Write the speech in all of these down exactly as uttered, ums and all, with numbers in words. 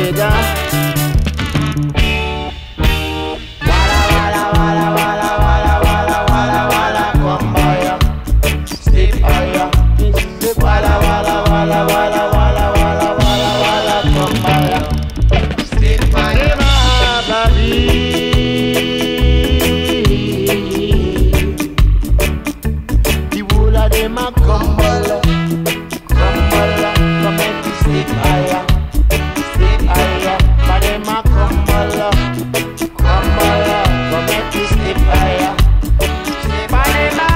together. Walla walla walla walla walla walla walla walla, come higher, step higher. Walla walla walla walla walla walla walla walla, come higher, step higher. The whole of them a crumble, crumble, come and step higher, step higher. But them a crumble, crumble, come and step higher. But them a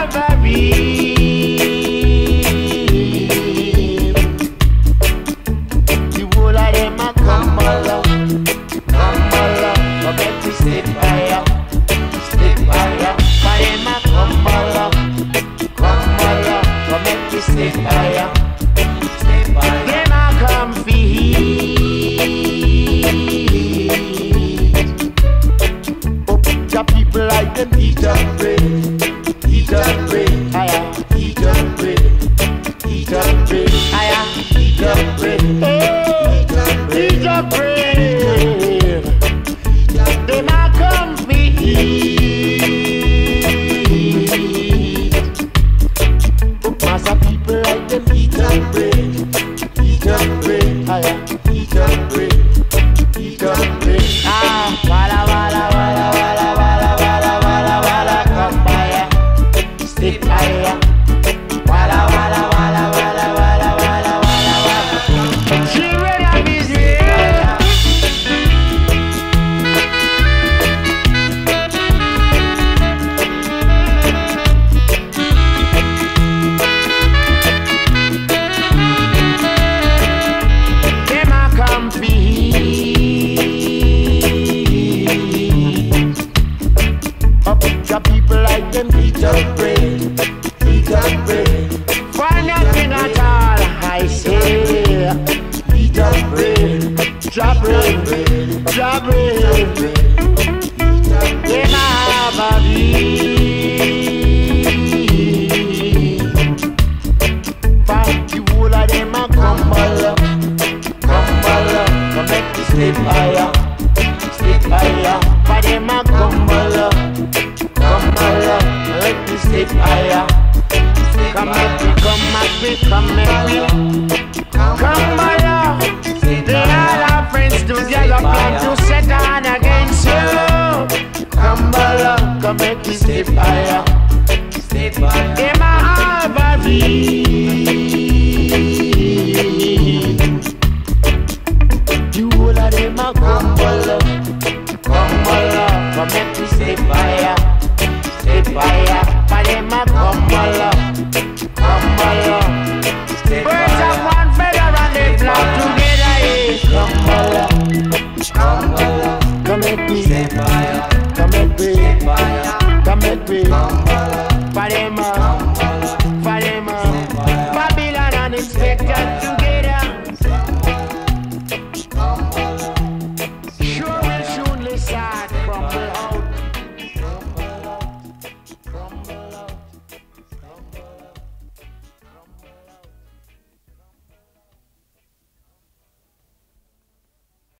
average. The whole of them a crumble, crumble, come and step higher, step higher. But them a crumble, crumble, come and step higher, step higher. Them a come feed. Up the people like them eat and pray, eat and pray, higher, eat and pray, eat and pray, higher, eat and pray, eat and pray. Them a come feed. Massa people like them eat and pray, eat and pray, higher, eat and pray, eat and pray. Ah, walla walla walla walla walla walla walla walla, come higher, step higher. Walla walla walla walla walla walla walla walla. She ready and busy. Them a come feed. Up the people like them eat and pray, eat and pray. For nothing at all, I say, eat and pray, drop rain, drop rain. Them a have a need. For the whole of them a crumble, crumble, come make me step higher, step higher. For them a crumble, crumble, make me step higher. Come make me, come make me, come make me, come higher. Then all our friends together plan to set on against you. Crumble, come make me step higher, step higher. Them a have a need. The whole of them a crumble, crumble, come make me step higher, step higher. But them a crumble, crumble, step higher. Birds of one feather and they flock together, eh? Crumble, crumble, come make me step higher.